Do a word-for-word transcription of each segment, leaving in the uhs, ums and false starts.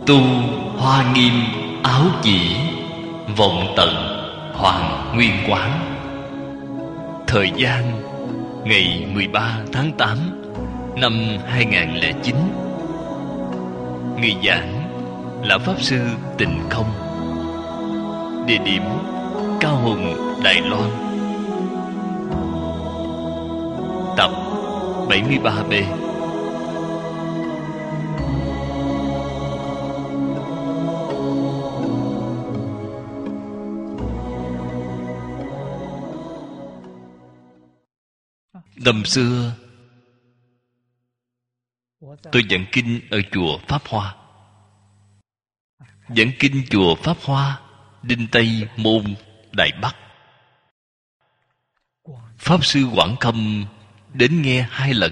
Tu hoa nghiêm áo chỉ, vọng tận hoàng nguyên quán. Thời gian ngày mười ba tháng tám năm hai nghìn không trăm lẻ chín. Người giảng là Pháp Sư Tịnh Không. Địa điểm Cao Hùng, Đài Loan. Tập bảy mươi ba B. Năm xưa tôi giảng kinh ở chùa Pháp Hoa. Giảng kinh chùa Pháp Hoa, Đinh Tây Môn, Đài Bắc. Pháp Sư Quảng Khâm đến nghe hai lần.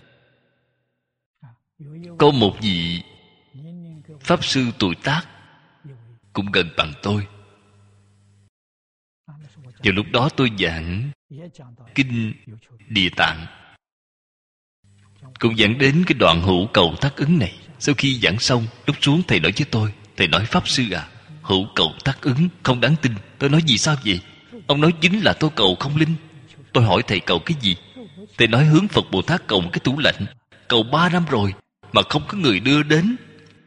Có một vị Pháp Sư tuổi tác cũng gần bằng tôi. Vào lúc đó tôi giảng kinh Địa Tạng, cũng giảng đến cái đoạn hữu cầu tác ứng này. Sau khi giảng xong, lúc xuống thầy nói với tôi, thầy nói: Pháp Sư à, hữu cầu tác ứng không đáng tin. Tôi nói: vì sao vậy? Ông nói: chính là tôi cầu không linh. Tôi hỏi thầy cầu cái gì? Thầy nói hướng Phật Bồ Tát cầu một cái tủ lạnh, cầu ba năm rồi mà không có người đưa đến.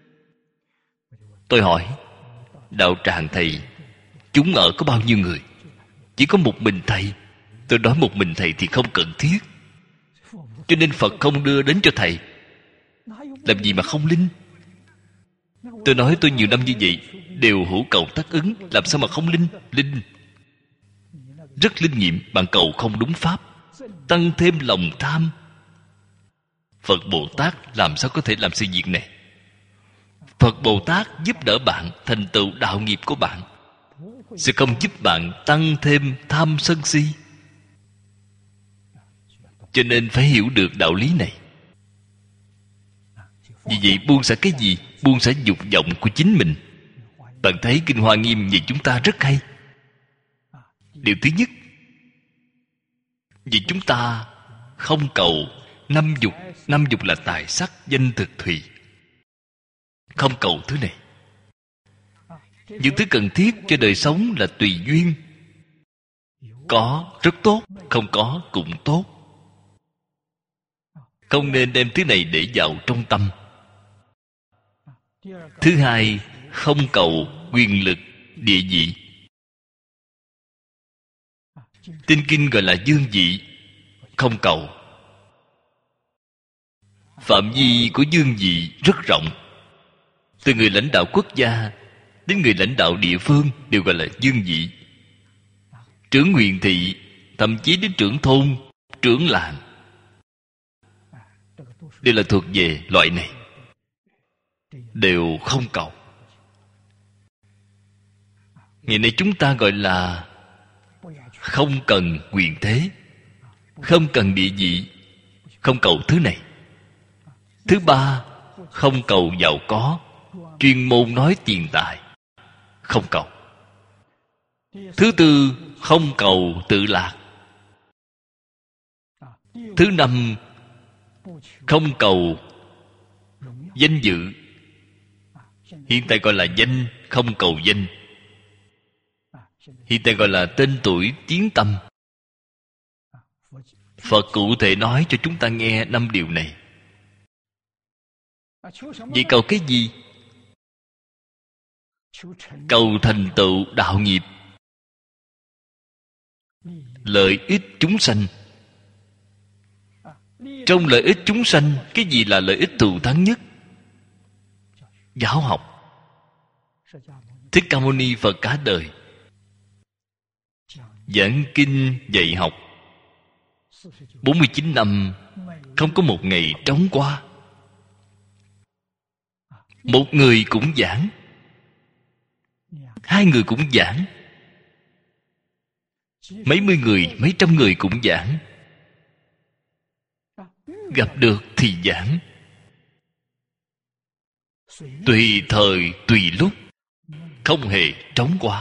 Tôi hỏi: đạo tràng thầy chúng ở có bao nhiêu người? Chỉ có một mình thầy. Tôi nói: một mình thầy thì không cần thiết, cho nên Phật không đưa đến cho thầy. Làm gì mà không linh? Tôi nói tôi nhiều năm như vậy đều hữu cầu tác ứng, làm sao mà không linh? Linh, rất linh nghiệm. Bạn cầu không đúng pháp, tăng thêm lòng tham. Phật Bồ Tát làm sao có thể làm sự việc này? Phật Bồ Tát giúp đỡ bạn thành tựu đạo nghiệp của bạn, sẽ không giúp bạn tăng thêm tham sân si. Cho nên phải hiểu được đạo lý này. Vì vậy buông xả cái gì? Buông xả dục vọng của chính mình. Bạn thấy Kinh Hoa Nghiêm về chúng ta rất hay. Điều thứ nhất, vì chúng ta không cầu năm dục. Năm dục là tài sắc danh thực thùy. Không cầu thứ này. Những thứ cần thiết cho đời sống là tùy duyên. Có rất tốt, không có cũng tốt. Không nên đem thứ này để vào trong tâm. Thứ hai, không cầu quyền lực, địa vị. Tinh kinh gọi là dương vị. Không cầu. Phạm vi của dương vị rất rộng. Từ người lãnh đạo quốc gia đến người lãnh đạo địa phương đều gọi là dương vị. Trưởng huyện thị, thậm chí đến trưởng thôn, trưởng làng, đều là thuộc về loại này. Đều không cầu. Ngày nay chúng ta gọi là không cần quyền thế, không cần địa vị, không cầu thứ này. Thứ ba, không cầu giàu có, chuyên môn nói tiền tài, không cầu. Thứ tư, không cầu tự lạc. Thứ năm, không cầu danh dự. Hiện tại gọi là danh, không cầu danh. Hiện tại gọi là tên tuổi tiếng tăm. Phật cụ thể nói cho chúng ta nghe năm điều này. Vậy cầu cái gì? Cầu thành tựu đạo nghiệp, lợi ích chúng sanh. Trong lợi ích chúng sanh, cái gì là lợi ích thù thắng nhất? Giáo học. Thích Ca Mâu Ni Phật cả đời giảng kinh dạy học, bốn mươi chín năm không có một ngày trống qua. Một người cũng giảng, hai người cũng giảng, mấy mươi người, mấy trăm người cũng giảng. Gặp được thì giảng, tùy thời tùy lúc, không hề trống qua.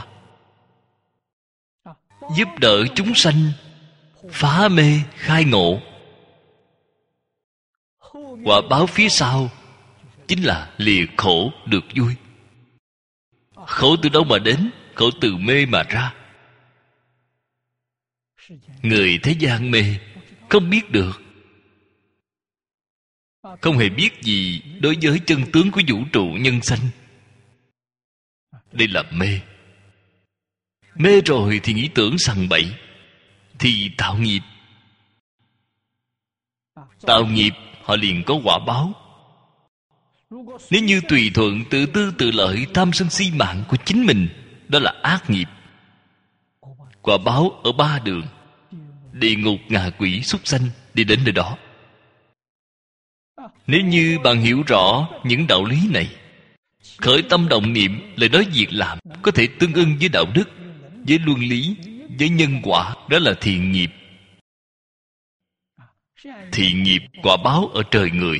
Giúp đỡ chúng sanh phá mê khai ngộ. Quả báo phía sau chính là lìa khổ được vui. Khổ từ đâu mà đến? Khổ từ mê mà ra. Người thế gian mê, không biết được, không hề biết gì đối với chân tướng của vũ trụ nhân sanh. Đây là mê. Mê rồi thì nghĩ tưởng sằng bậy, thì tạo nghiệp. Tạo nghiệp họ liền có quả báo. Nếu như tùy thuận tự tư tự lợi, tham sân si mạng của chính mình, đó là ác nghiệp. Quả báo ở ba đường: địa ngục, ngạ quỷ, súc sanh, đi đến nơi đó. Nếu như bạn hiểu rõ những đạo lý này, khởi tâm động niệm, lời nói việc làm có thể tương ưng với đạo đức, với luân lý, với nhân quả, đó là thiện nghiệp. Thiện nghiệp quả báo ở trời người.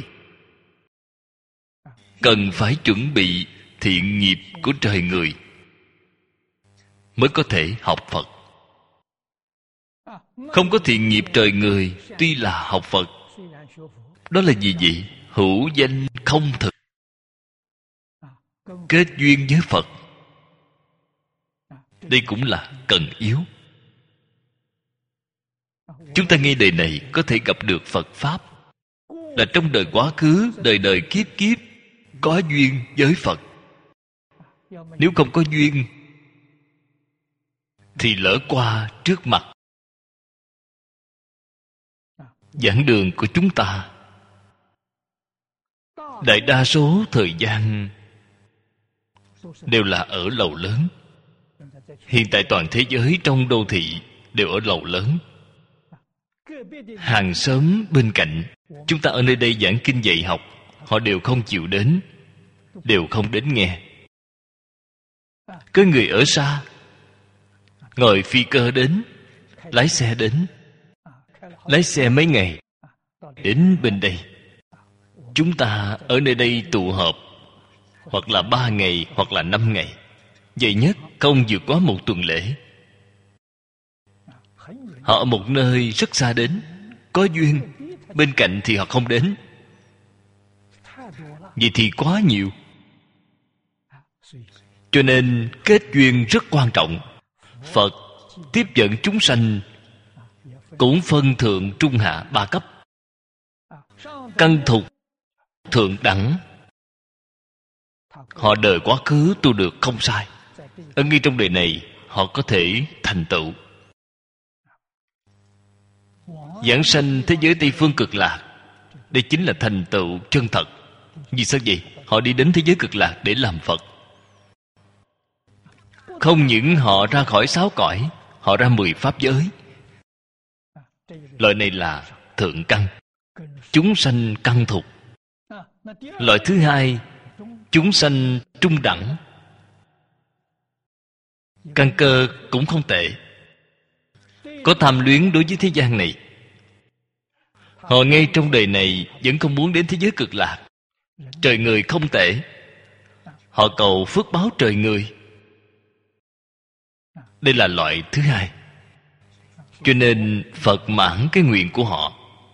Cần phải chuẩn bị thiện nghiệp của trời người mới có thể học Phật. Không có thiện nghiệp trời người, tuy là học Phật, đó là gì vậy? Hữu danh không thực. Kết duyên với Phật, đây cũng là cần yếu. Chúng ta nghe đời này có thể gặp được Phật Pháp, là trong đời quá khứ, đời đời kiếp kiếp có duyên với Phật. Nếu không có duyên thì lỡ qua trước mặt. Giảng đường của chúng ta đại đa số thời gian đều là ở lầu lớn. Hiện tại toàn thế giới trong đô thị đều ở lầu lớn. Hàng xóm bên cạnh, chúng ta ở nơi đây giảng kinh dạy học, họ đều không chịu đến, đều không đến nghe. Có người ở xa, ngồi phi cơ đến, lái xe đến, lái xe mấy ngày đến bên đây. Chúng ta ở nơi đây tụ họp, hoặc là ba ngày, hoặc là năm ngày, vậy nhất không vượt quá một tuần lễ. Họ ở một nơi rất xa đến, có duyên, bên cạnh thì họ không đến. Vậy thì quá nhiều. Cho nên kết duyên rất quan trọng. Phật tiếp dẫn chúng sanh cũng phân thượng trung hạ ba cấp. Căn thục, thượng đẳng, họ đời quá khứ tu được không sai, ở ngay trong đời này họ có thể thành tựu. Giảng sanh thế giới Tây Phương Cực Lạc, đây chính là thành tựu chân thật. Vì sao vậy? Họ đi đến thế giới Cực Lạc để làm Phật. Không những họ ra khỏi sáu cõi, họ ra mười pháp giới. Loại này là thượng căn, chúng sanh căn thục. Loại thứ hai, chúng sanh trung đẳng, căn cơ cũng không tệ, có tham luyến đối với thế gian này. Họ ngay trong đời này vẫn không muốn đến thế giới Cực Lạc. Trời người không tệ, họ cầu phước báo trời người. Đây là loại thứ hai. Cho nên Phật mãn cái nguyện của họ,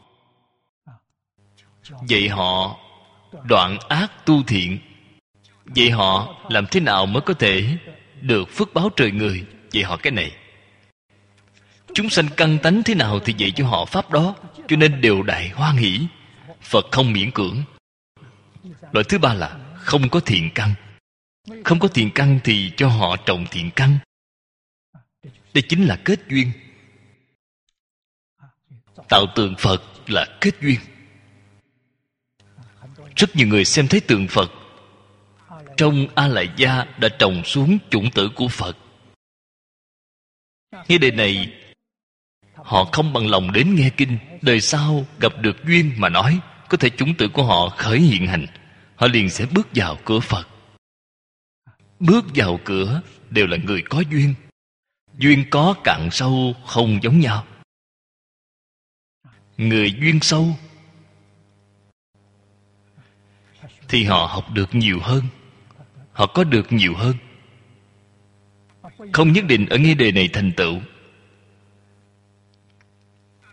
vậy họ đoạn ác tu thiện. Vậy họ làm thế nào mới có thể được phước báo trời người? Vậy họ cái này, chúng sanh căn tánh thế nào thì dạy cho họ pháp đó. Cho nên đều đại hoan hỷ. Phật không miễn cưỡng. Loại thứ ba là không có thiện căn. Không có thiện căn thì cho họ trồng thiện căn. Đây chính là kết duyên. Tạo tượng Phật là kết duyên. Rất nhiều người xem thấy tượng Phật, trong A Lại Gia đã trồng xuống chủng tử của Phật. Nghe đời này họ không bằng lòng đến nghe kinh, đời sau gặp được duyên mà nói, có thể chủng tử của họ khởi hiện hành, họ liền sẽ bước vào cửa Phật. Bước vào cửa đều là người có duyên. Duyên có cạn sâu không giống nhau. Người duyên sâu thì họ học được nhiều hơn, họ có được nhiều hơn. Không nhất định ở ngay đời này thành tựu.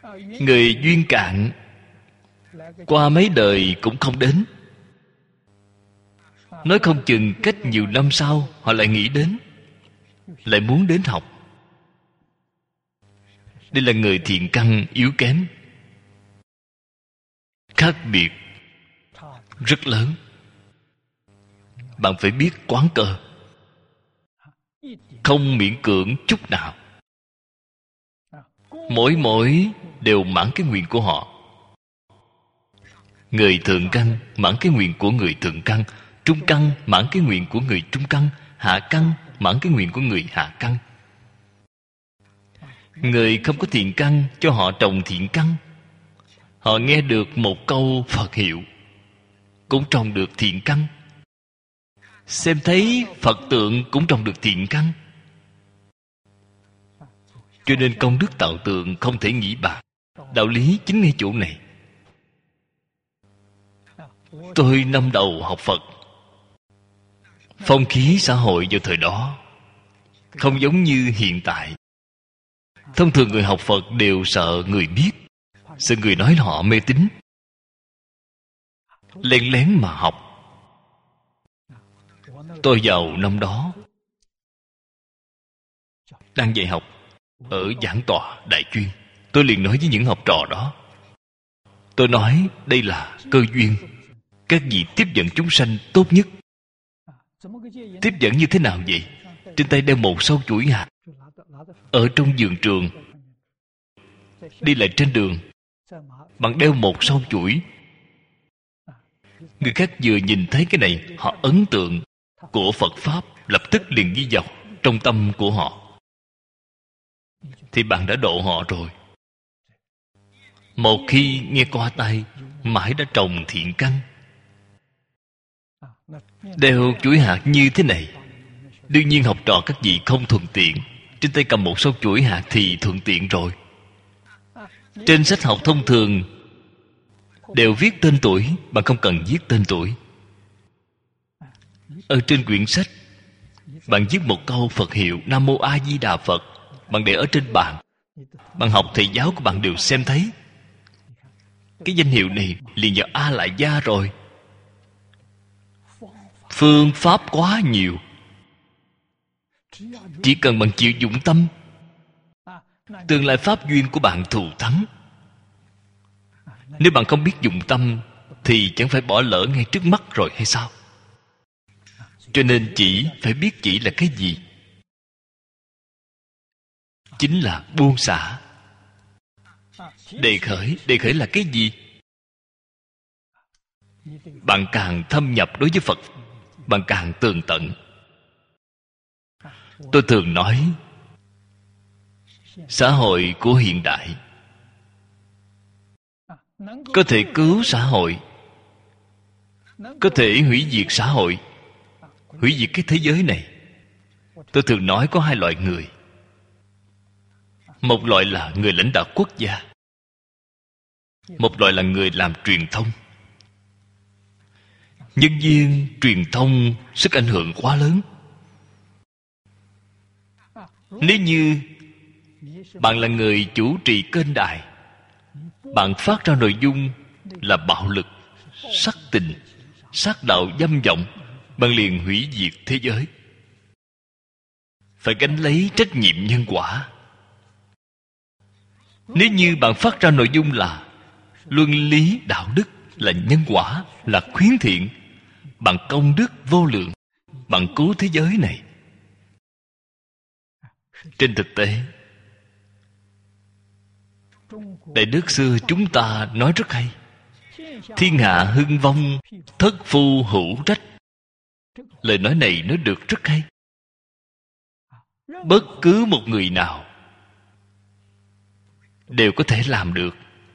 Người duyên cạn qua mấy đời cũng không đến. Nói không chừng cách nhiều năm sau họ lại nghĩ đến, lại muốn đến học. Đây là người thiện căn yếu kém, khác biệt rất lớn. Bạn phải biết quán cơ, không miễn cưỡng chút nào. Mỗi mỗi đều mãn cái nguyện của họ. Người thượng căn mãn cái nguyện của người thượng căn, trung căn mãn cái nguyện của người trung căn, hạ căn mãn cái nguyện của người hạ căn. Người không có thiện căn cho họ trồng thiện căn. Họ nghe được một câu Phật hiệu cũng trồng được thiện căn. Xem thấy Phật tượng cũng trồng được thiện căn. Cho nên công đức tạo tượng không thể nghĩ bạc. Đạo lý chính ngay chỗ này. Tôi năm đầu học Phật, phong khí xã hội vào thời đó không giống như hiện tại. Thông thường người học Phật đều sợ người biết, sợ người nói là họ mê tín, lén lén mà học. Tôi vào năm đó đang dạy học ở giảng tọa đại chuyên. Tôi liền nói với những học trò đó, tôi nói đây là cơ duyên. Các vị tiếp dẫn chúng sanh tốt nhất. Tiếp dẫn như thế nào vậy? Trên tay đeo một sâu chuỗi hạt, ở trong vườn trường, đi lại trên đường, bạn đeo một sâu chuỗi. Người khác vừa nhìn thấy cái này, họ ấn tượng của Phật Pháp lập tức liền ghi vào trong tâm của họ, thì bạn đã độ họ rồi. Một khi nghe qua tai, mãi đã trồng thiện căn. Đeo chuỗi hạt như thế này, đương nhiên học trò các vị không thuận tiện. Trên tay cầm một sâu chuỗi hạt thì thuận tiện rồi. Trên sách học thông thường đều viết tên tuổi, bạn không cần viết tên tuổi. Ở trên quyển sách, bạn viết một câu Phật hiệu Nam Mô A Di Đà Phật, bạn để ở trên bàn. Bạn học thầy giáo của bạn đều xem thấy. Cái danh hiệu này liền vào A Lại Gia rồi. Phương pháp quá nhiều. Chỉ cần bạn chịu dụng tâm, tương lai pháp duyên của bạn thù thắng. Nếu bạn không biết dụng tâm thì chẳng phải bỏ lỡ ngay trước mắt rồi hay sao? Cho nên chỉ phải biết chỉ là cái gì? Chính là buông xả. Đề khởi, đề khởi là cái gì? Bạn càng thâm nhập đối với Phật, bạn càng tường tận. Tôi thường nói, xã hội của hiện đại có thể cứu xã hội, có thể hủy diệt xã hội, hủy diệt cái thế giới này. Tôi thường nói có hai loại người. Một loại là người lãnh đạo quốc gia, một loại là người làm truyền thông. Nhân viên truyền thông sức ảnh hưởng quá lớn. Nếu như bạn là người chủ trì kênh đài, bạn phát ra nội dung là bạo lực, sắc tình, sát đạo dâm vọng, bạn liền hủy diệt thế giới. Phải gánh lấy trách nhiệm nhân quả. Nếu như bạn phát ra nội dung là luân lý đạo đức, là nhân quả, là khuyến thiện, bạn công đức vô lượng, bạn cứu thế giới này. Trên thực tế, Đại Đức xưa chúng ta nói rất hay: thiên hạ hưng vong, thất phu hữu trách. Lời nói này nói được rất hay. Bất cứ một người nào đều có thể làm được.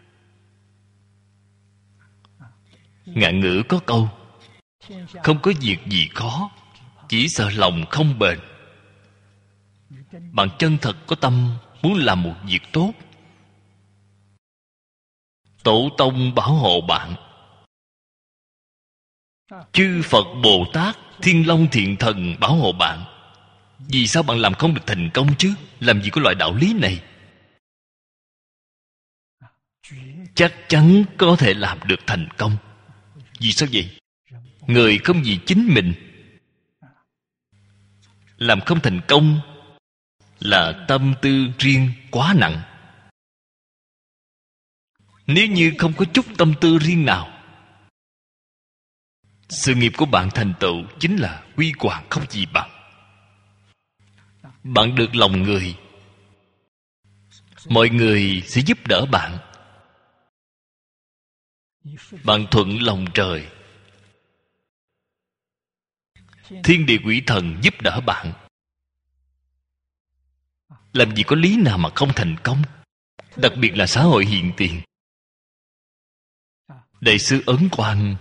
Ngạn ngữ có câu: không có việc gì khó, chỉ sợ lòng không bền. Bạn chân thật có tâm muốn làm một việc tốt, Tổ tông bảo hộ bạn, chư Phật Bồ Tát, Thiên Long Thiện Thần bảo hộ bạn. Vì sao bạn làm không được thành công chứ? Làm gì có loại đạo lý này? Chắc chắn có thể làm được thành công. Vì sao vậy? người không vì chính mình làm không thành công là tâm tư riêng quá nặng. Nếu như không có chút tâm tư riêng nào, sự nghiệp của bạn thành tựu chính là huy hoàng không gì bằng. Bạn được lòng người, mọi người sẽ giúp đỡ bạn. Bạn thuận lòng trời, thiên địa quỷ thần giúp đỡ bạn. Làm gì có lý nào mà không thành công. Đặc biệt là xã hội hiện tiền. Đại sư Ấn Quang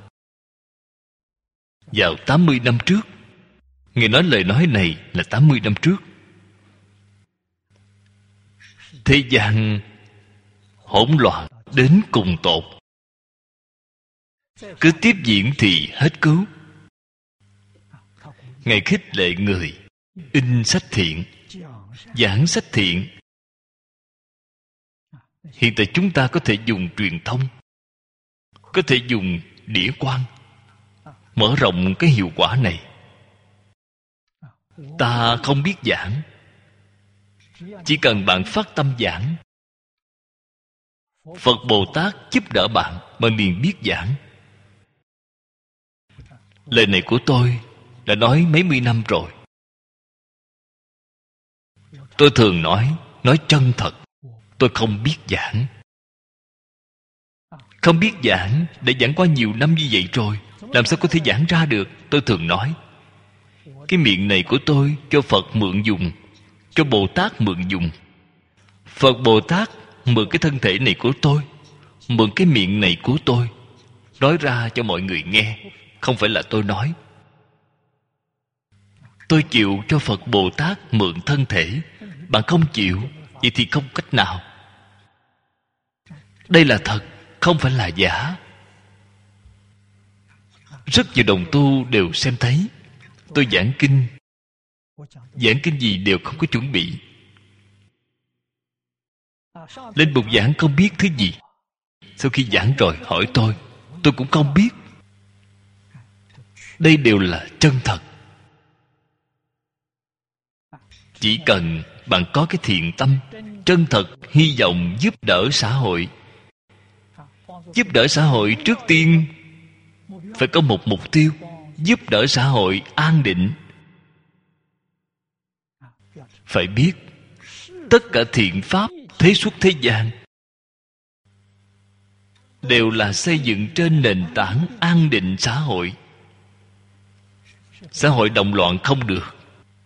vào tám mươi năm trước, Ngài nói lời nói này là tám mươi năm trước. Thế gian hỗn loạn đến cùng tột, cứ tiếp diễn thì hết cứu. Ngài khích lệ người in sách thiện, giảng sách thiện. Hiện tại chúng ta có thể dùng truyền thông, có thể dùng đĩa quang, mở rộng cái hiệu quả này. Ta không biết giảng, chỉ cần bạn phát tâm giảng, Phật Bồ Tát giúp đỡ bạn, bạn liền biết giảng. Lời này của tôi đã nói mấy mươi năm rồi. Tôi thường nói, nói chân thật, tôi không biết giảng. Không biết giảng, đã giảng qua nhiều năm như vậy rồi, làm sao có thể giảng ra được. Tôi thường nói, cái miệng này của tôi cho Phật mượn dùng, cho Bồ Tát mượn dùng. Phật Bồ Tát mượn cái thân thể này của tôi, mượn cái miệng này của tôi, nói ra cho mọi người nghe. Không phải là tôi nói. Tôi chịu cho Phật Bồ Tát mượn thân thể. Bạn không chịu, vậy thì không cách nào. Đây là thật, không phải là giả. Rất nhiều đồng tu đều xem thấy tôi giảng kinh. Giảng kinh gì đều không có chuẩn bị. Lên bục giảng không biết thứ gì. Sau khi giảng rồi hỏi tôi, tôi cũng không biết. Đây đều là chân thật. Chỉ cần bạn có cái thiện tâm, chân thật, hy vọng giúp đỡ xã hội. Giúp đỡ xã hội trước tiên phải có một mục tiêu, giúp đỡ xã hội an định. Phải biết tất cả thiện pháp thế xuất thế gian đều là xây dựng trên nền tảng an định xã hội. Xã hội động loạn không được.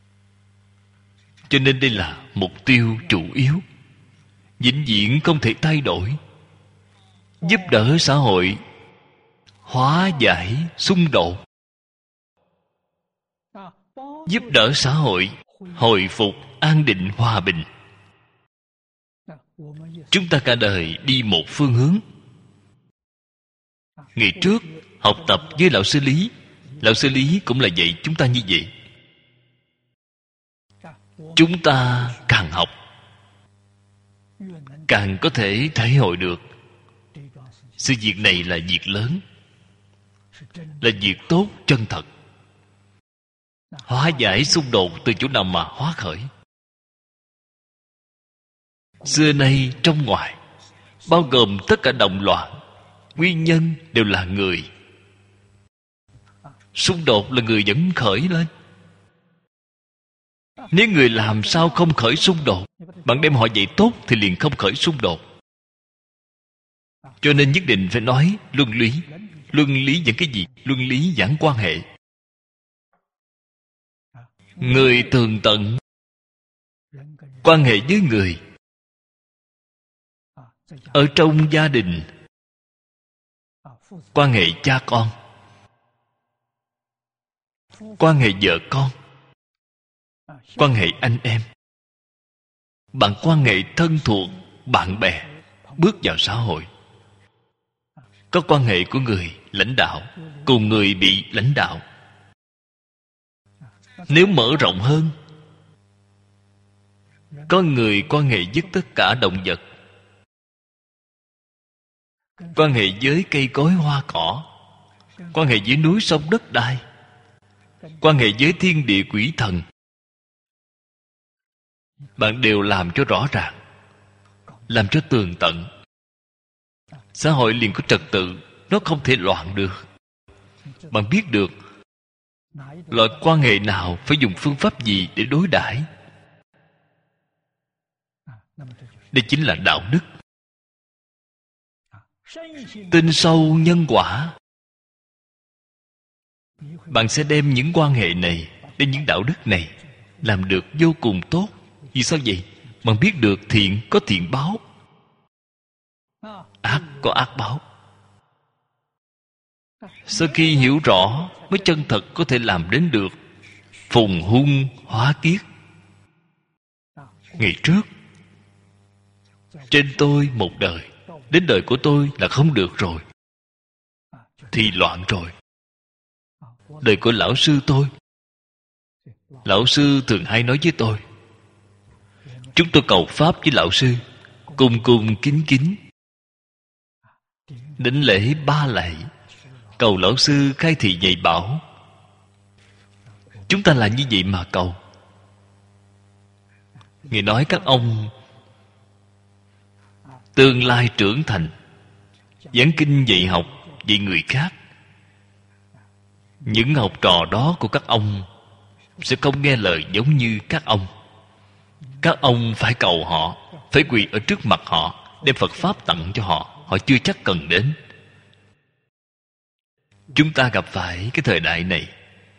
Cho nên đây là mục tiêu chủ yếu, vĩnh viễn không thể thay đổi. Giúp đỡ xã hội hóa giải xung đột, giúp đỡ xã hội hồi phục an định hòa bình. Chúng ta cả đời đi một phương hướng. Ngày trước học tập với lão sư Lý, lão sư Lý cũng là dạy chúng ta như vậy. Chúng ta càng học, càng có thể thể hội được sự việc này là việc lớn, là việc tốt chân thật. Hóa giải xung đột từ chỗ nào mà hóa khởi? Xưa nay trong ngoài, bao gồm tất cả động loạn, nguyên nhân đều là người. Xung đột là người dẫn khởi lên. Nếu người làm sao không khởi xung đột, bạn đem họ dạy tốt thì liền không khởi xung đột. Cho nên nhất định phải nói luân lý. Luân lý giảng cái gì? Luân lý giảng quan hệ. Người tường tận quan hệ với người. Ở trong gia đình, quan hệ cha con, quan hệ vợ con, quan hệ anh em, bạn quan hệ thân thuộc, bạn bè, bước vào xã hội. Có quan hệ của người lãnh đạo cùng người bị lãnh đạo. Nếu mở rộng hơn, có người quan hệ với tất cả động vật, quan hệ với cây cối hoa cỏ, quan hệ với núi sông đất đai, quan hệ với thiên địa quỷ thần, bạn đều làm cho rõ ràng, làm cho tường tận. Xã hội liền có trật tự, nó không thể loạn được. Bạn biết được loại quan hệ nào phải dùng phương pháp gì để đối đãi. Đây chính là đạo đức. Tin sâu nhân quả, bạn sẽ đem những quan hệ này, đem những đạo đức này làm được vô cùng tốt. Vì sao vậy? Bạn biết được thiện có thiện báo, ác có ác báo. Sau khi hiểu rõ mới chân thật có thể làm đến được phùng hung hóa kiết. Ngày trước trên tôi một đời, đến đời của tôi là không được rồi, thì loạn rồi. Đời của lão sư tôi, lão sư thường hay nói với tôi, chúng tôi cầu pháp với lão sư, cung cung kính kính, đảnh lễ ba lạy, cầu lão sư khai thị dạy bảo. Chúng ta là như vậy mà cầu. Ngài nói các ông tương lai trưởng thành, giảng kinh dạy học dạy người khác, những học trò đó của các ông sẽ không nghe lời giống như các ông. Các ông phải cầu họ, phải quỳ ở trước mặt họ, đem Phật Pháp tặng cho họ. Họ chưa chắc cần đến. Chúng ta gặp phải cái thời đại này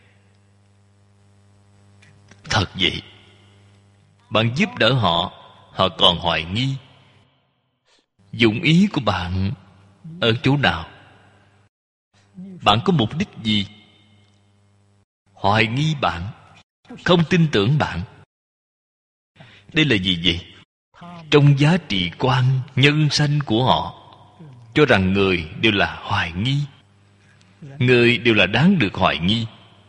thật vậy. Bạn giúp đỡ họ, họ còn hoài nghi. Dụng ý của bạn ở chỗ nào? Bạn có mục đích gì? Hoài nghi bạn, không tin tưởng bạn. Đây là gì vậy? Trong giá trị quan nhân sanh của họ, cho rằng người đều là hoài nghi, người đều là đáng được hoài nghi.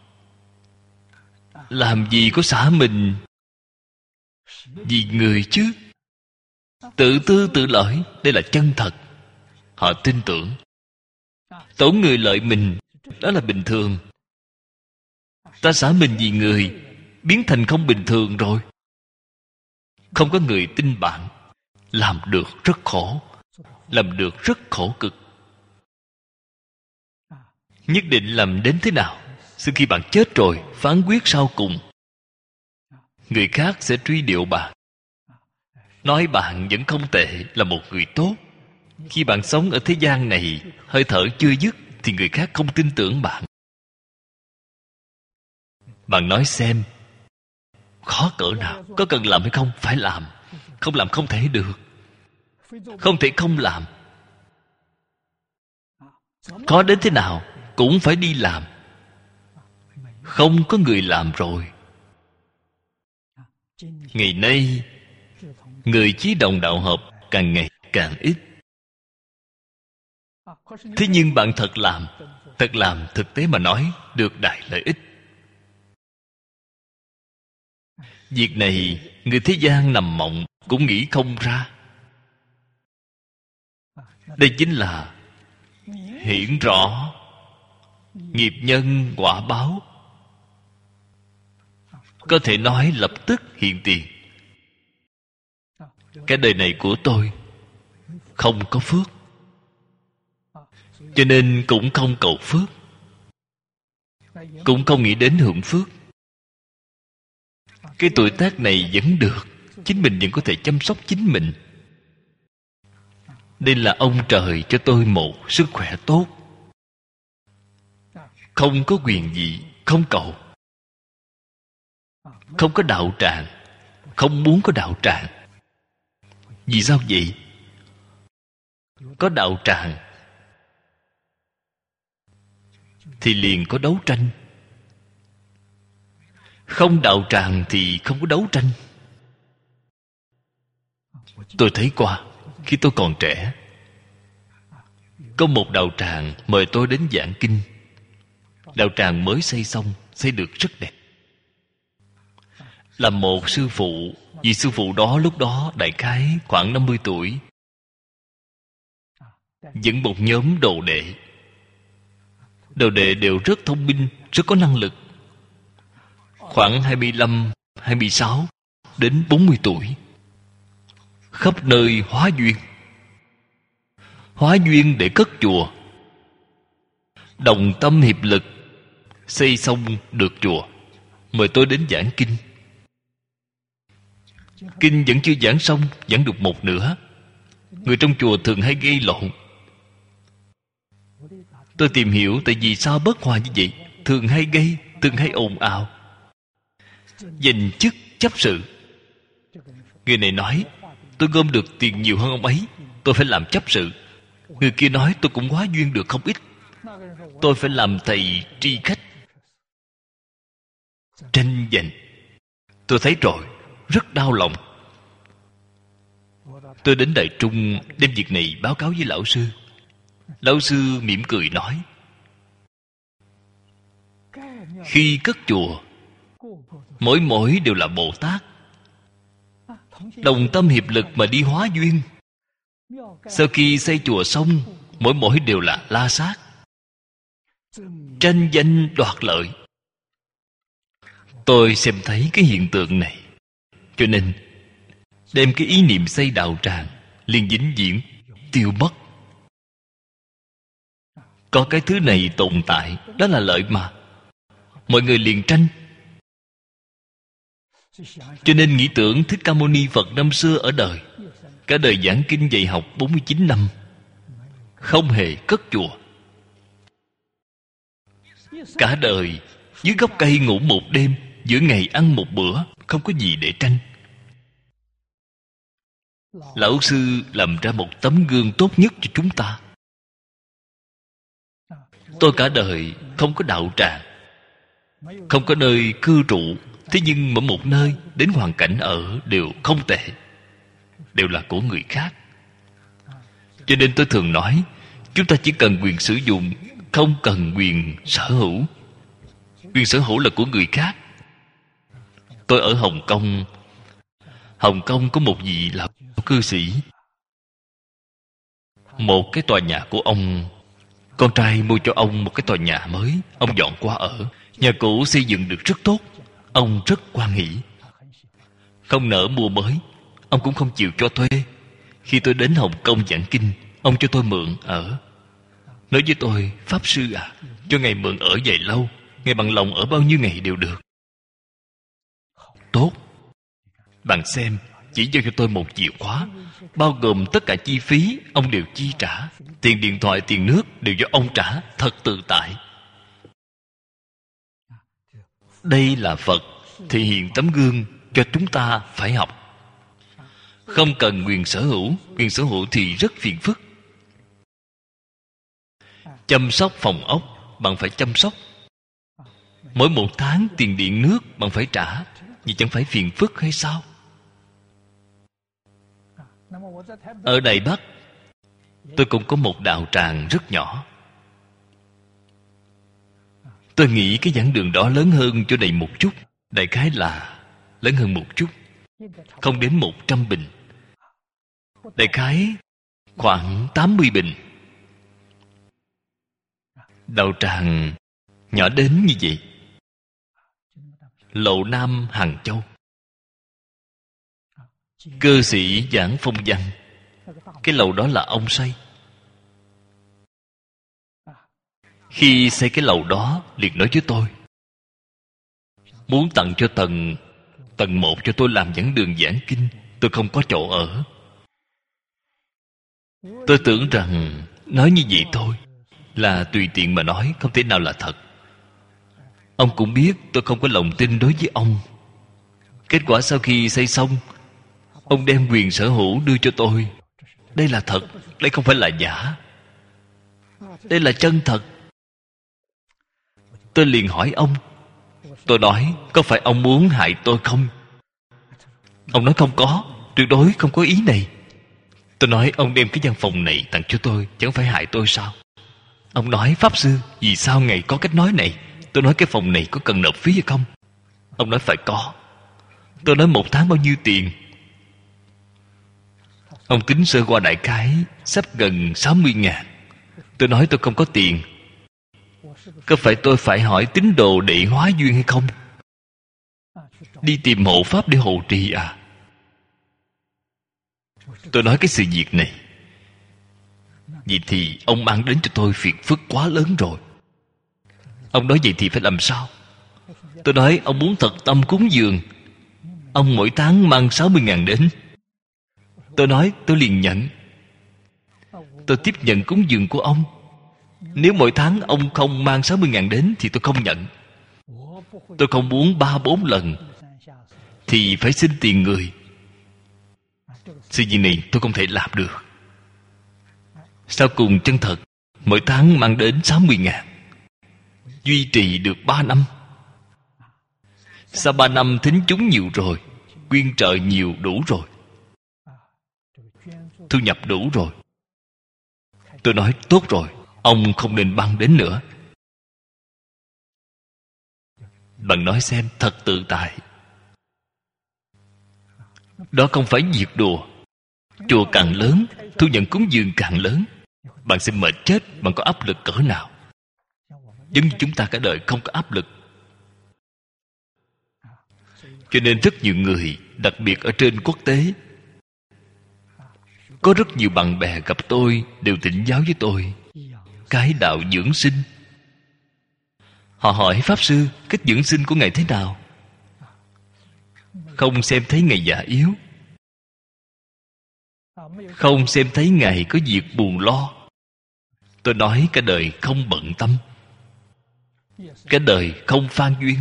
Làm gì có xả mình vì người chứ? Tự tư tự lợi, đây là chân thật. Họ tin tưởng. Tổn người lợi mình, đó là bình thường. Ta xả mình vì người, biến thành không bình thường rồi. Không có người tin bạn, làm được rất khổ, làm được rất khổ cực. Nhất định làm đến thế nào? Sau khi bạn chết rồi, phán quyết sau cùng, người khác sẽ truy điệu bạn, nói bạn vẫn không tệ, là một người tốt. Khi bạn sống ở thế gian này, hơi thở chưa dứt, thì người khác không tin tưởng bạn. Bạn nói xem, khó cỡ nào? Có cần làm hay không? Phải làm. Không làm không thể được. Không thể không làm. Có đến thế nào cũng phải đi làm. Không có người làm rồi. Ngày nay, người chí đồng đạo hợp càng ngày càng ít. Thế nhưng bạn thật làm, thật làm thực tế mà nói, được đại lợi ích. Việc này người thế gian nằm mộng cũng nghĩ không ra. Đây chính là hiển rõ nghiệp nhân quả báo. Có thể nói lập tức hiện tiền. Cái đời này của tôi không có phước, cho nên cũng không cầu phước, cũng không nghĩ đến hưởng phước. Cái tuổi tác này vẫn được, chính mình vẫn có thể chăm sóc chính mình. Đây là ông trời cho tôi một sức khỏe tốt. Không có quyền gì, không cầu. Không có đạo tràng, không muốn có đạo tràng. Vì sao vậy? Có đạo tràng thì liền có đấu tranh. Không đạo tràng thì không có đấu tranh. Tôi thấy qua, khi tôi còn trẻ, có một đạo tràng mời tôi đến giảng kinh. Đạo tràng mới xây xong, xây được rất đẹp. Là một sư phụ, vị sư phụ đó lúc đó đại khái khoảng năm mươi tuổi, dẫn một nhóm đồ đệ. Đồ đệ đều rất thông minh, rất có năng lực. Khoảng hai mươi lăm, hai mươi sáu đến bốn mươi tuổi, khắp nơi hóa duyên. Hóa duyên để cất chùa, đồng tâm hiệp lực xây xong được chùa, mời tôi đến giảng kinh. Kinh vẫn chưa giảng xong, giảng được một nửa. Người trong chùa thường hay gây lộn. Tôi tìm hiểu tại vì sao bất hòa như vậy. Thường hay gây, thường hay ồn ào, giành chức chấp sự. Người này nói tôi gom được tiền nhiều hơn ông ấy, tôi phải làm chấp sự. Người kia nói tôi cũng hóa duyên được không ít, tôi phải làm thầy tri khách. Tranh giành. Tôi thấy rồi, rất đau lòng. Tôi đến Đại Trung đem việc này báo cáo với lão sư. Lão sư mỉm cười nói, khi cất chùa, mỗi mỗi đều là Bồ Tát, đồng tâm hiệp lực mà đi hóa duyên. Sau khi xây chùa xong, mỗi mỗi đều là la sát, tranh danh đoạt lợi. Tôi xem thấy cái hiện tượng này, cho nên đem cái ý niệm xây đạo tràng liền vĩnh viễn tiêu mất. Có cái thứ này tồn tại, đó là lợi mà. Mọi người liền tranh. Cho nên nghĩ tưởng Thích Ca Mâu Ni Phật năm xưa ở đời, cả đời giảng kinh dạy học bốn mươi chín năm, không hề cất chùa. Cả đời dưới gốc cây ngủ một đêm, giữa ngày ăn một bữa, không có gì để tranh. Lão sư làm ra một tấm gương tốt nhất cho chúng ta. Tôi cả đời không có đạo tràng, không có nơi cư trụ, thế nhưng mỗi một nơi đến hoàn cảnh ở đều không tệ, đều là của người khác. Cho nên tôi thường nói, chúng ta chỉ cần quyền sử dụng, không cần quyền sở hữu. Quyền sở hữu là của người khác. Tôi ở Hồng Kông. Hồng Kông có một vị là cư sĩ. Một cái tòa nhà của ông, con trai mua cho ông một cái tòa nhà mới, ông dọn qua ở. Nhà cũ xây dựng được rất tốt, ông rất hoan hỷ. Không nỡ mua mới, ông cũng không chịu cho thuê. Khi tôi đến Hồng Kông giảng kinh, ông cho tôi mượn ở. Nói với tôi, Pháp Sư à, cho ngài mượn ở dài lâu, ngài bằng lòng ở bao nhiêu ngày đều được. Tốt. Bạn xem, chỉ giao cho tôi một chìa khóa, bao gồm tất cả chi phí ông đều chi trả. Tiền điện thoại, tiền nước đều do ông trả, thật tự tại. Đây là Phật thể hiện tấm gương cho chúng ta phải học. Không cần quyền sở hữu. Quyền sở hữu thì rất phiền phức. Chăm sóc phòng ốc, bạn phải chăm sóc. Mỗi một tháng tiền điện nước bạn phải trả, vì chẳng phải phiền phức hay sao? Ở Đài Bắc, tôi cũng có một đạo tràng rất nhỏ. Tôi nghĩ cái giảng đường đó lớn hơn chỗ này một chút, đại khái là lớn hơn một chút, không đến một trăm bình, đại khái khoảng tám mươi bình. Đạo tràng nhỏ đến như vậy. Lầu Nam Hàng Châu, cơ sĩ giảng phong văn, cái lầu đó là ông xây. Khi xây cái lầu đó, liền nói với tôi, muốn tặng cho tầng Tầng một cho tôi làm giảng đường giảng kinh, tôi không có chỗ ở. Tôi tưởng rằng nói như vậy thôi là tùy tiện mà nói, không thể nào là thật. Ông cũng biết tôi không có lòng tin đối với ông. Kết quả sau khi xây xong, ông đem quyền sở hữu đưa cho tôi. Đây là thật, đây không phải là giả. Đây là chân thật. Tôi liền hỏi ông. Tôi nói, có phải ông muốn hại tôi không? Ông nói không có, tuyệt đối không có ý này. Tôi nói, ông đem cái văn phòng này tặng cho tôi, chẳng phải hại tôi sao? Ông nói, Pháp Sư, vì sao ngài có cách nói này? Tôi nói, cái phòng này có cần nộp phí hay không? Ông nói, phải có. Tôi nói, một tháng bao nhiêu tiền? Ông tính sơ qua đại khái sắp gần sáu mươi ngàn. Tôi nói, tôi không có tiền. Có phải tôi phải hỏi tín đồ để hóa duyên hay không? Đi tìm hộ pháp để hộ trì à? Tôi nói cái sự việc này, vậy thì ông mang đến cho tôi phiền phức quá lớn rồi. Ông nói vậy thì phải làm sao? Tôi nói ông muốn thật tâm cúng dường, ông mỗi tháng mang sáu mươi ngàn đến. Tôi nói tôi liền nhận. Tôi tiếp nhận cúng dường của ông. Nếu mỗi tháng ông không mang sáu mươi ngàn đến thì tôi không nhận. Tôi không muốn ba bốn lần thì phải xin tiền người. Sự gì này tôi không thể làm được. Sau cùng chân thật, mỗi tháng mang đến sáu mươi ngàn, duy trì được ba năm. Sau ba năm thính chúng nhiều rồi, quyên trợ nhiều đủ rồi, thu nhập đủ rồi. Tôi nói tốt rồi, ông không nên băng đến nữa. Bạn nói xem, thật tự tại. Đó không phải việc đùa. Chùa càng lớn, thu nhận cúng dường càng lớn. Bạn sẽ mệt chết, bạn có áp lực cỡ nào? Giống như chúng ta cả đời không có áp lực. Cho nên rất nhiều người, đặc biệt ở trên quốc tế, có rất nhiều bạn bè gặp tôi đều thỉnh giáo với tôi cái đạo dưỡng sinh. Họ hỏi Pháp Sư, cách dưỡng sinh của Ngài thế nào? Không xem thấy Ngài già yếu, không xem thấy Ngài có việc buồn lo. Tôi nói cả đời không bận tâm, cả đời không phan duyên,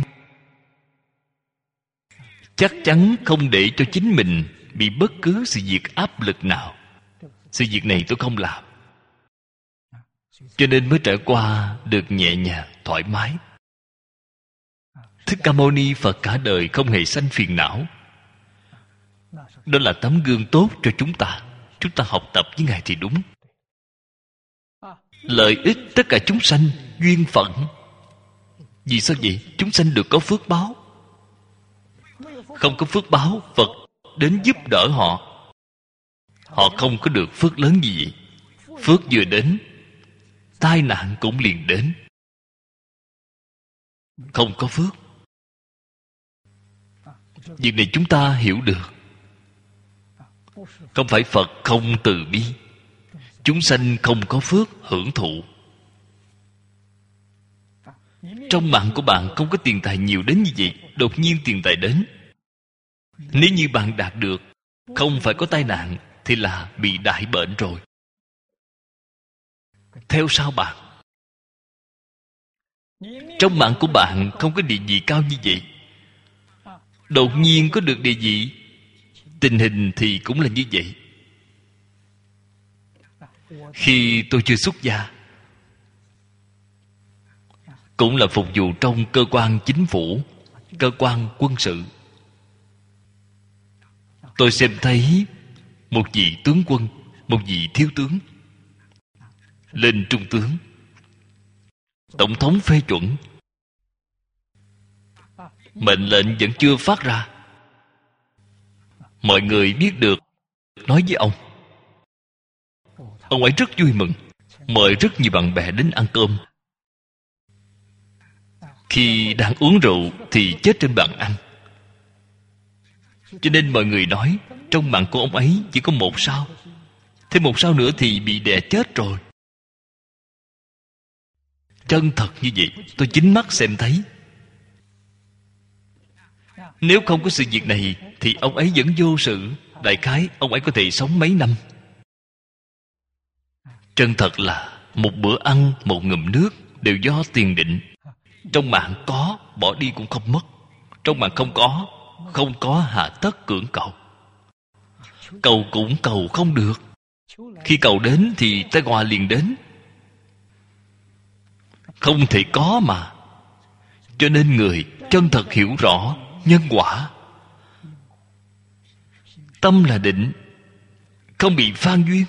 chắc chắn không để cho chính mình bị bất cứ sự việc áp lực nào. Sự việc này tôi không làm, cho nên mới trải qua được nhẹ nhàng, thoải mái. Thích Ca Mâu Ni Phật cả đời không hề sanh phiền não. Đó là tấm gương tốt cho chúng ta. Chúng ta học tập với Ngài thì đúng. Lợi ích tất cả chúng sanh, duyên phận. Vì sao vậy? Chúng sanh được có phước báo. Không có phước báo, Phật đến giúp đỡ họ, họ không có được phước lớn gì vậy. Phước vừa đến, tai nạn cũng liền đến. Không có phước, việc này chúng ta hiểu được. Không phải Phật không từ bi, chúng sanh không có phước hưởng thụ. Trong mạng của bạn không có tiền tài nhiều đến như vậy, đột nhiên tiền tài đến. Nếu như bạn đạt được, không phải có tai nạn, thì là bị đại bệnh rồi. Theo sao bạn? Trong mạng của bạn không có địa vị cao như vậy, đột nhiên có được địa vị, tình hình thì cũng là như vậy. Khi tôi chưa xuất gia, cũng là phục vụ trong cơ quan chính phủ, cơ quan quân sự. Tôi xem thấy một vị tướng quân, một vị thiếu tướng lên trung tướng. Tổng thống phê chuẩn, mệnh lệnh vẫn chưa phát ra. Mọi người biết được, nói với ông. Ông ấy rất vui mừng, mời rất nhiều bạn bè đến ăn cơm. Khi đang uống rượu thì chết trên bàn ăn. Cho nên mọi người nói trong mạng của ông ấy chỉ có một sao, thêm một sao nữa thì bị đè chết rồi. Chân thật như vậy, tôi chính mắt xem thấy. Nếu không có sự việc này thì ông ấy vẫn vô sự. Đại khái ông ấy có thể sống mấy năm. Chân thật là một bữa ăn, một ngụm nước đều do tiền định. Trong mạng có, bỏ đi cũng không mất. Trong mạng không có, không có hà tất cưỡng cầu. Cầu cũng cầu không được. Khi cầu đến thì tai họa liền đến. Không thể có mà. Cho nên người chân thật hiểu rõ nhân quả. Tâm là định, không bị phan duyên,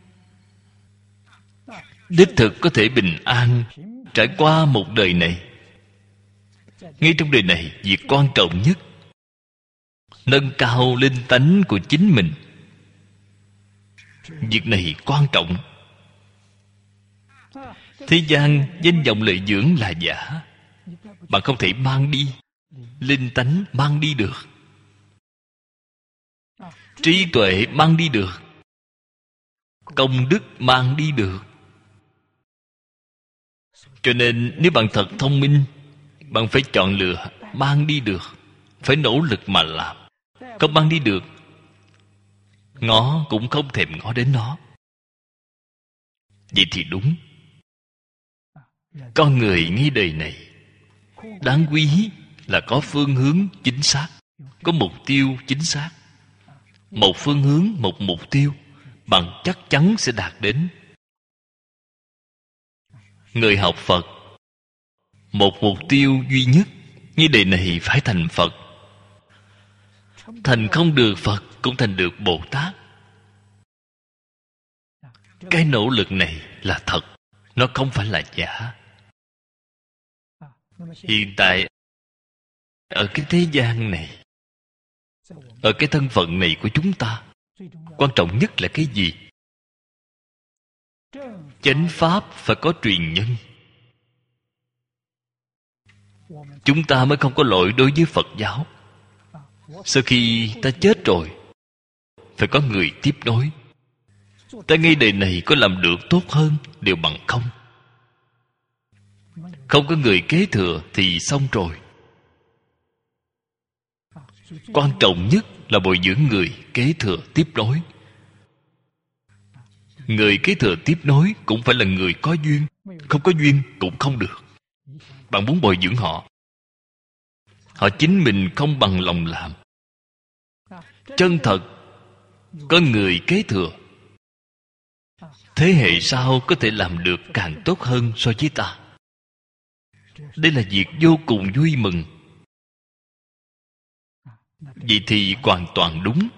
đích thực có thể bình an trải qua một đời này. Ngay trong đời này, việc quan trọng nhất nâng cao linh tánh của chính mình. Việc này quan trọng. Thế gian danh vọng lợi dưỡng là giả. Bạn không thể mang đi. Linh tánh mang đi được. Trí tuệ mang đi được. Công đức mang đi được. Cho nên nếu bạn thật thông minh, bạn phải chọn lựa mang đi được. Phải nỗ lực mà làm. Không mang đi được, ngó cũng không thèm ngó đến nó. Vậy thì đúng. Con người ngay đời này đáng quý là có phương hướng chính xác, có mục tiêu chính xác. Một phương hướng, một mục tiêu, bạn chắc chắn sẽ đạt đến. Người học Phật, một mục tiêu duy nhất, như đời này phải thành Phật. Thành không được Phật cũng thành được Bồ Tát. Cái nỗ lực này là thật, nó không phải là giả. Hiện tại ở cái thế gian này, ở cái thân phận này của chúng ta, quan trọng nhất là cái gì? Chánh pháp phải có truyền nhân. Chúng ta mới không có lỗi đối với Phật giáo. Sau khi ta chết rồi, phải có người tiếp nối. Ta ngay đời này có làm được tốt hơn đều bằng không. Không có người kế thừa thì xong rồi. Quan trọng nhất là bồi dưỡng người kế thừa tiếp nối. Người kế thừa tiếp nối cũng phải là người có duyên. Không có duyên cũng không được. Bạn muốn bồi dưỡng họ, họ chính mình không bằng lòng làm. Chân thật có người kế thừa, thế hệ sau có thể làm được càng tốt hơn so với ta. Đây là việc vô cùng vui mừng. Vậy thì hoàn toàn đúng.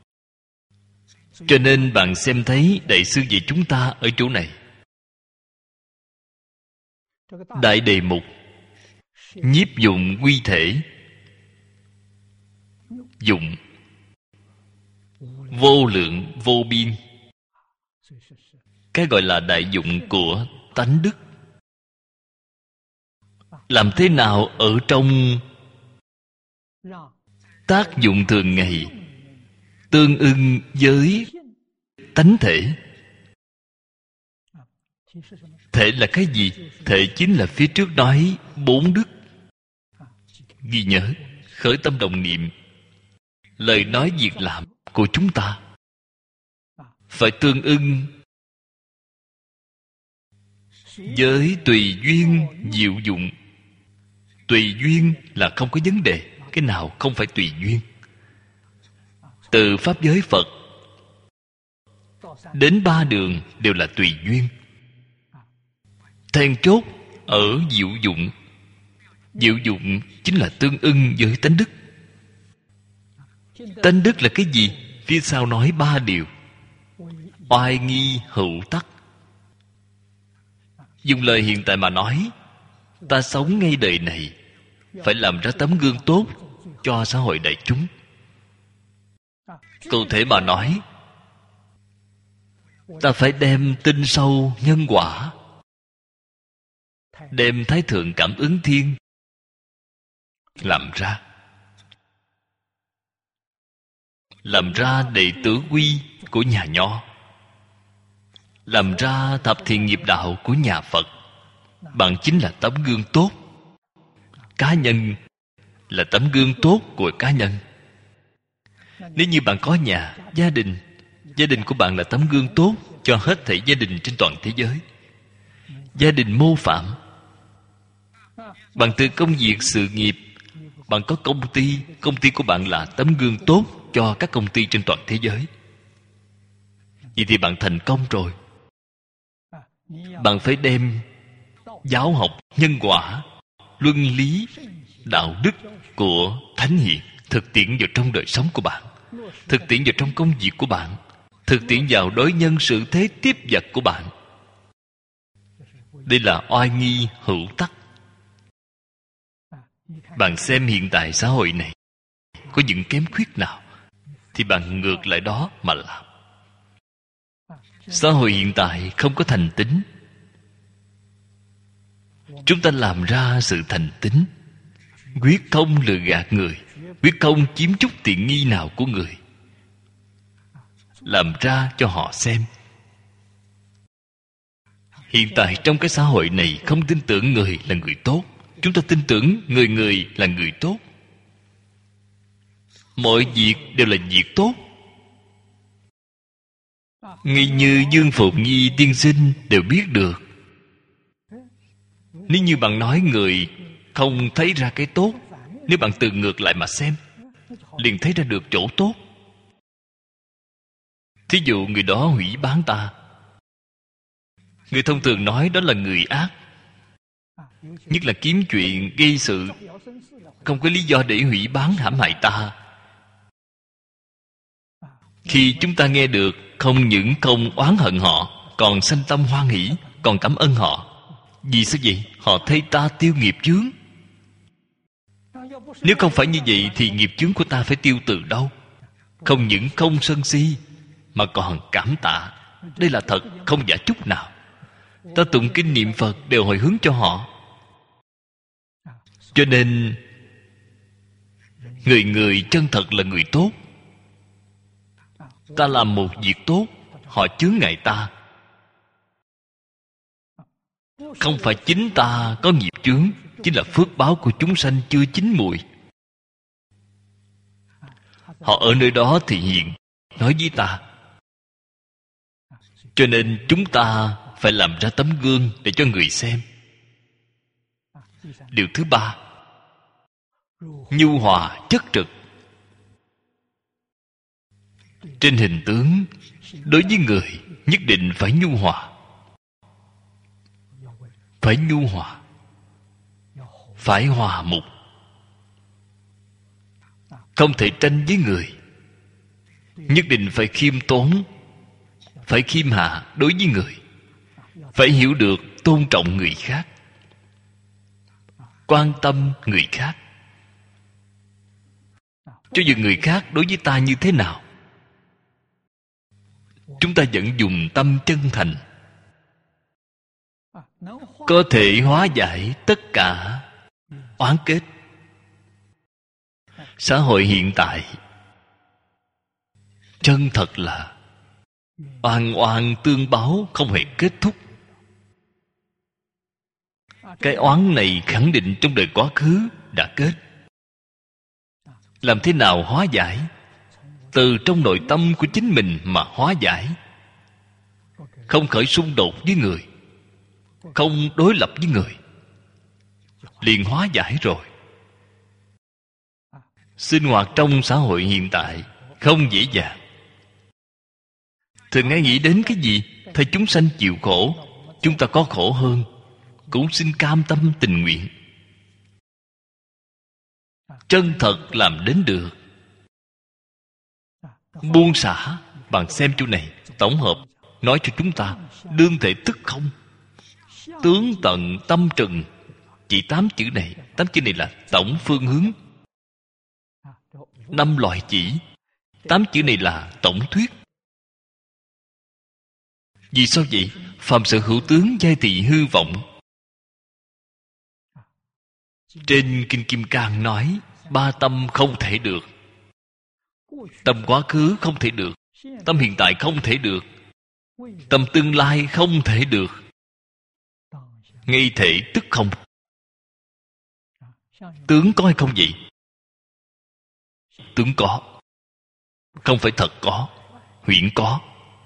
Cho nên bạn xem thấy đại sư dạy chúng ta ở chỗ này. Đại đề mục nhiếp dụng quy thể. Dụng vô lượng vô biên. Cái gọi là đại dụng của tánh đức. Làm thế nào ở trong tác dụng thường ngày tương ưng với tánh thể. Thể là cái gì? Thể chính là phía trước nói bốn đức. Ghi nhớ, khởi tâm động niệm, lời nói việc làm của chúng ta phải tương ưng với tùy duyên diệu dụng. Tùy duyên là không có vấn đề. Cái nào không phải tùy duyên? Từ pháp giới Phật đến ba đường đều là tùy duyên. Then chốt ở diệu dụng. Diệu dụng chính là tương ưng với tánh đức. Tánh đức là cái gì? Phía sau nói ba điều: oai nghi hữu tắc. Dùng lời hiện tại mà nói, ta sống ngay đời này phải làm ra tấm gương tốt cho xã hội đại chúng. Cụ thể mà nói, ta phải đem tin sâu nhân quả, đem Thái Thượng Cảm Ứng Thiên làm ra. Làm ra đệ tử quy của nhà Nho, làm ra thập thiện nghiệp đạo của nhà Phật. Bạn chính là tấm gương tốt. Cá nhân là tấm gương tốt của cá nhân. Nếu như bạn có nhà, gia đình, gia đình của bạn là tấm gương tốt cho hết thảy gia đình trên toàn thế giới. Gia đình mô phạm. Bạn từ công việc, sự nghiệp, bạn có công ty, công ty của bạn là tấm gương tốt cho các công ty trên toàn thế giới. Vậy thì bạn thành công rồi. Bạn phải đem giáo học, nhân quả, luân lý, đạo đức của Thánh Hiền thực tiễn vào trong đời sống của bạn, thực tiễn vào trong công việc của bạn, thực tiễn vào đối nhân xử thế tiếp vật của bạn. Đây là oai nghi hữu tắc. Bạn xem hiện tại xã hội này có những kém khuyết nào thì bạn ngược lại đó mà làm. Xã hội hiện tại không có thành tín, Chúng ta làm ra sự thành tín, quyết không lừa gạt người, quyết không chiếm chút tiện nghi nào của người, làm ra cho họ xem. Hiện tại trong cái xã hội này không tin tưởng người là người tốt. Chúng ta tin tưởng người người là người tốt. Mọi việc đều là việc tốt. Ngay như Dương Phụng Nhi tiên sinh đều biết được. Nếu như bạn nói người không thấy ra cái tốt, nếu bạn từ ngược lại mà xem, liền thấy ra được chỗ tốt. Thí dụ người đó hủy bán ta, người thông thường nói đó là người ác, nhất là kiếm chuyện gây sự, không có lý do để hủy bán hãm hại ta. Khi chúng ta nghe được, không những không oán hận họ, còn sanh tâm hoan hỷ, còn cảm ơn họ. Vì sao vậy? Họ thấy ta tiêu nghiệp chướng. Nếu không phải như vậy thì nghiệp chướng của ta phải tiêu từ đâu? Không những không sân si, mà còn cảm tạ. Đây là thật, không giả chút nào. Ta tụng kinh niệm Phật đều hồi hướng cho họ. Cho nên người người chân thật là người tốt. Ta làm một việc tốt, họ chướng ngại ta. Không phải chính ta có nghiệp chướng, chính là phước báo của chúng sanh chưa chín mùi. Họ ở nơi đó thì hiện, nói với ta. Cho nên chúng ta phải làm ra tấm gương để cho người xem. Điều thứ ba, nhu hòa chất trực. Trên hình tướng, đối với người nhất định phải nhu hòa. Phải nhu hòa, phải hòa mục. Không thể tranh với người. Nhất định phải khiêm tốn, phải khiêm hạ đối với người. Phải hiểu được tôn trọng người khác, quan tâm người khác. Cho dù người khác đối với ta như thế nào, chúng ta vẫn dùng tâm chân thành, có thể hóa giải tất cả oán kết. Xã hội hiện tại chân thật là oan oan tương báo, không hề kết thúc. Cái oán này khẳng định trong đời quá khứ đã kết. Làm thế nào hóa giải? Từ trong nội tâm của chính mình mà hóa giải. Không khởi xung đột với người, không đối lập với người, liền hóa giải rồi. Sinh hoạt trong xã hội hiện tại không dễ dàng. Thường hay nghĩ đến cái gì? Thấy chúng sanh chịu khổ, chúng ta có khổ hơn, cũng xin cam tâm tình nguyện. Chân thật làm đến được. Buông xả. Bạn xem chỗ này, tổng hợp nói cho chúng ta đương thể tức không, tướng tận tâm trừng. Chỉ tám chữ này. Tám chữ này là tổng phương hướng. Năm loại chỉ. Tám chữ này là tổng thuyết. Vì sao vậy? Phàm sự hữu tướng giai thị hư vọng. Trên Kinh Kim Cang nói ba tâm không thể được. Tâm quá khứ không thể được, tâm hiện tại không thể được, tâm tương lai không thể được. Ngay thể tức không. Tướng có hay không vậy? Tướng có, không phải thật có, huyễn có.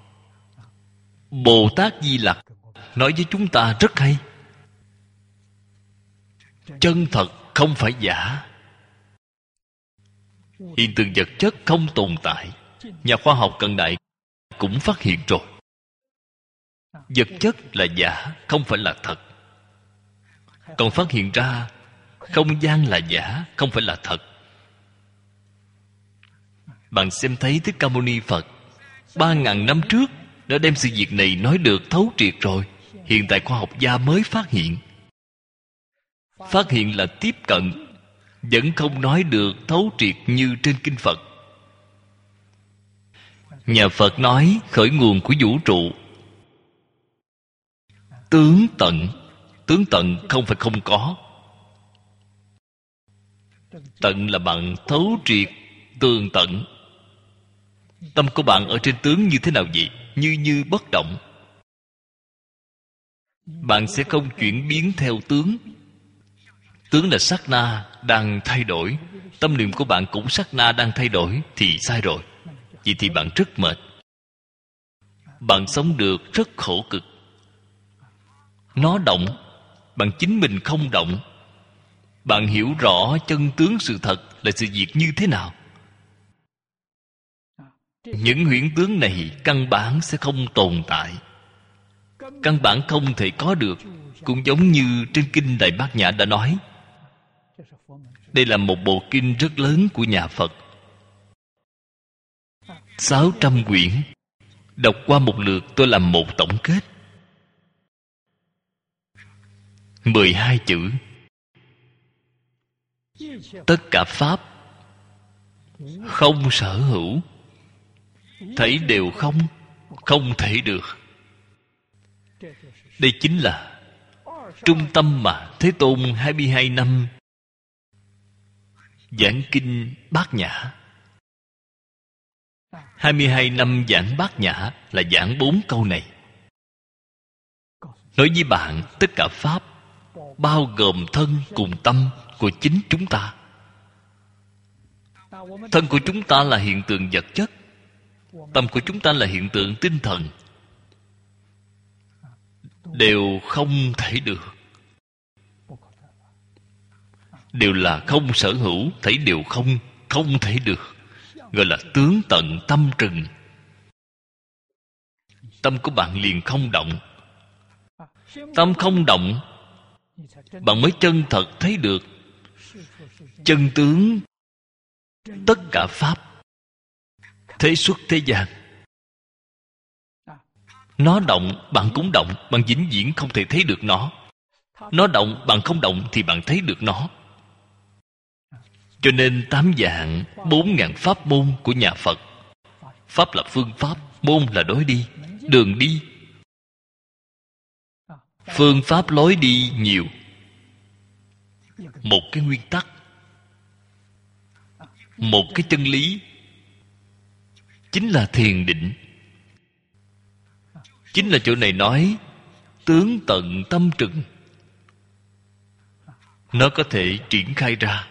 Bồ Tát Di Lặc nói với chúng ta rất hay. Chân thật không phải giả. Hiện tượng vật chất không tồn tại. Nhà khoa học cận đại cũng phát hiện rồi. Vật chất là giả, không phải là thật. Còn phát hiện ra không gian là giả, không phải là thật. Bạn xem thấy Thích Ca Mâu Ni Phật ba ngàn năm trước đã đem sự việc này nói được thấu triệt rồi. Hiện tại khoa học gia mới phát hiện. Phát hiện là tiếp cận, vẫn không nói được thấu triệt như trên kinh Phật. Nhà Phật nói khởi nguồn của vũ trụ, tướng tận. Tướng tận không phải không có. Tận là bạn thấu triệt, tường tận. Tâm của bạn ở trên tướng như thế nào vậy? Như như bất động. Bạn sẽ không chuyển biến theo tướng. Tướng là sát na đang thay đổi. Tâm niệm của bạn cũng sát na đang thay đổi. Thì sai rồi. Vậy thì bạn rất mệt. Bạn sống được rất khổ cực. Nó động, bạn chính mình không động. Bạn hiểu rõ chân tướng sự thật là sự việc như thế nào. Những huyễn tướng này căn bản sẽ không tồn tại. Căn bản không thể có được. Cũng giống như trên kinh Đại Bát Nhã đã nói. Đây là một bộ kinh rất lớn của nhà Phật. Sáu trăm quyển. Đọc qua một lượt tôi làm một tổng kết. Mười hai chữ. Tất cả pháp không sở hữu, thấy đều không, không thể được. Đây chính là trung tâm mà Thế Tôn hai mươi hai năm giảng kinh Bát Nhã. Hai mươi hai năm giảng Bát Nhã là giảng bốn câu này. Nói với bạn, tất cả pháp bao gồm thân cùng tâm của chính chúng ta. Thân của chúng ta là hiện tượng vật chất, tâm của chúng ta là hiện tượng tinh thần. Đều không thể được. Đều là không sở hữu, thấy đều không, không thể được. Gọi là tướng tận tâm trừng. Tâm của bạn liền không động. Tâm không động, bạn mới chân thật thấy được chân tướng tất cả pháp thế xuất thế gian. Nó động, bạn cũng động. Bạn vĩnh viễn không thể thấy được nó. Nó động, bạn không động thì bạn thấy được nó. Cho nên tám vạn bốn ngàn pháp môn của nhà Phật. Pháp là phương pháp, môn là lối đi, đường đi. Phương pháp lối đi nhiều. Một cái nguyên tắc, một cái chân lý, chính là thiền định. Chính là chỗ này nói tướng tận tâm trừng. Nó có thể triển khai ra.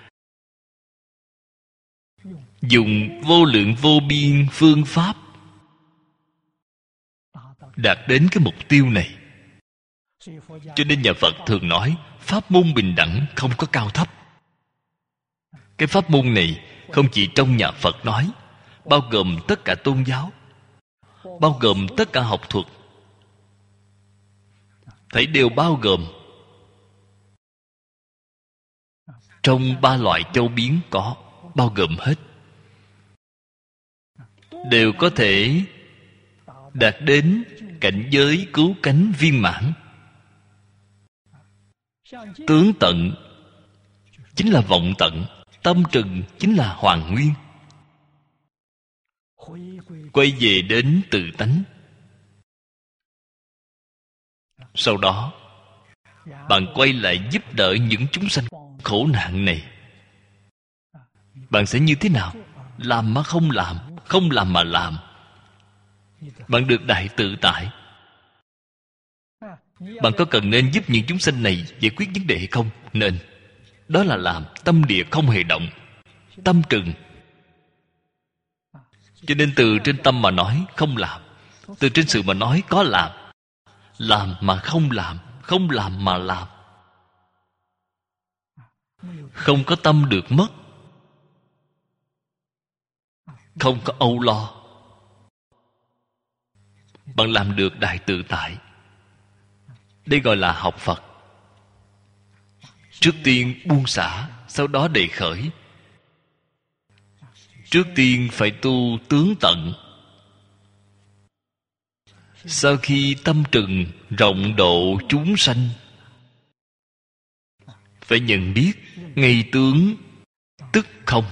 Dùng vô lượng vô biên phương pháp đạt đến cái mục tiêu này. Cho nên nhà Phật thường nói pháp môn bình đẳng, không có cao thấp. Cái pháp môn này không chỉ trong nhà Phật nói, bao gồm tất cả tôn giáo, bao gồm tất cả học thuật, thấy đều bao gồm. Trong ba loại châu biến có, bao gồm hết. Đều có thể đạt đến cảnh giới cứu cánh viên mãn. Tướng tận chính là vọng tận, tâm trừng chính là hoàn nguyên. Quay về đến tự tánh. Sau đó bạn quay lại giúp đỡ những chúng sanh khổ nạn này. Bạn sẽ như thế nào? Làm mà không làm, không làm mà làm. Bạn được đại tự tại. Bạn có cần nên giúp những chúng sanh này giải quyết vấn đề hay không? Nên. Đó là làm. Tâm địa không hề động. Tâm trừng. Cho nên từ trên tâm mà nói không làm, từ trên sự mà nói có làm. Làm mà không làm, không làm mà làm. Không có tâm được mất. Không có âu lo. Bạn làm được đại tự tại. Đây gọi là học Phật. Trước tiên buông xả, sau đó đề khởi. Trước tiên phải tu tướng tận. Sau khi tâm trừng rộng độ chúng sanh, phải nhận biết ngay tướng tức không.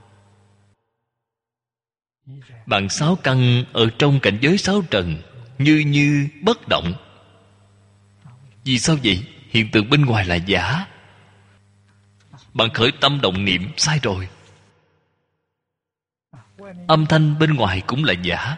Bạn sáu căn ở trong cảnh giới sáu trần như như bất động. Vì sao vậy? Hiện tượng bên ngoài là giả. Bạn khởi tâm động niệm sai rồi. Âm thanh bên ngoài cũng là giả.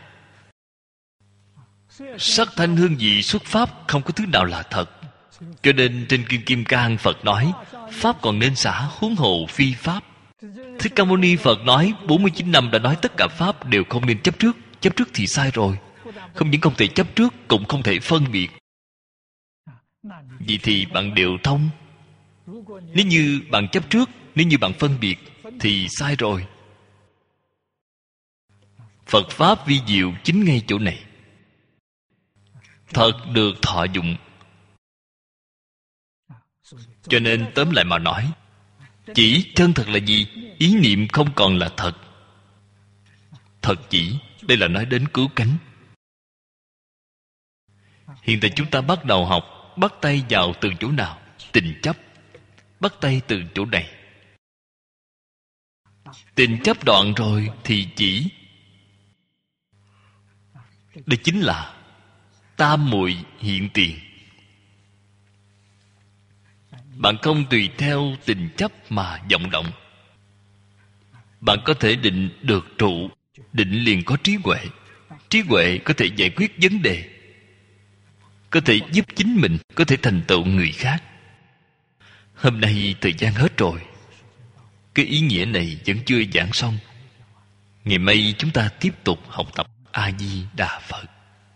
Sắc thanh hương vị xuất pháp không có thứ nào là thật. Cho nên trên Kinh Kim Cang Phật nói pháp còn nên xả, huống hồ phi pháp. Thích Ca Mâu Ni Phật nói bốn mươi chín năm đã nói tất cả pháp đều không nên chấp trước. Chấp trước thì sai rồi. Không những không thể chấp trước, cũng không thể phân biệt. Vậy thì bạn đều thông. Nếu như bạn chấp trước, nếu như bạn phân biệt, thì sai rồi. Phật Pháp vi diệu chính ngay chỗ này. Thật được thọ dụng. Cho nên tóm lại mà nói, chỉ chân thật là gì? Ý niệm không còn là thật. Thật chỉ, đây là nói đến cứu cánh. Hiện tại chúng ta bắt đầu học, bắt tay vào từ chỗ nào? Tình chấp. Bắt tay từ chỗ này. Tình chấp đoạn rồi thì chỉ. Đây chính là tam muội hiện tiền. Bạn không tùy theo tình chấp mà vọng động. Bạn có thể định được trụ. Định liền có trí huệ. Trí huệ có thể giải quyết vấn đề, có thể giúp chính mình, có thể thành tựu người khác. Hôm nay thời gian hết rồi. Cái ý nghĩa này vẫn chưa giảng xong. Ngày mai chúng ta tiếp tục học tập A Di Đà Phật.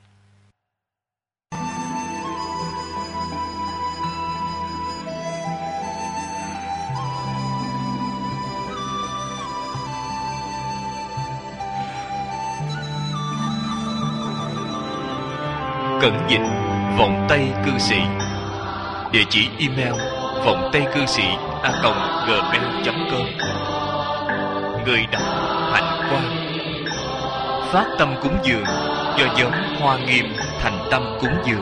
Cẩn dịch vọng tây cư sĩ. Địa chỉ email vọng tây cư sĩ a còng gmail chấm com. Người đọc Hạnh Quang. Phát tâm cúng dường do nhóm Hoa Nghiêm thành tâm cúng dường.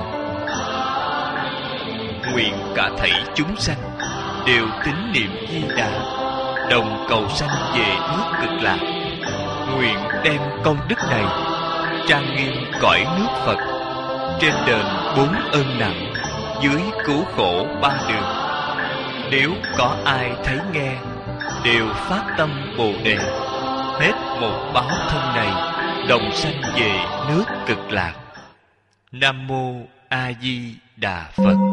Nguyện cả thảy chúng sanh đều tín niệm Di Đà, đồng cầu sanh về nước Cực Lạc. Nguyện đem công đức này trang nghiêm cõi nước Phật, trên đền bốn ơn nặng, dưới cứu khổ ba đường. Nếu có ai thấy nghe, đều phát tâm Bồ Đề, hết một báo thân này, đồng sanh về nước Cực Lạc. Nam mô A Di Đà Phật.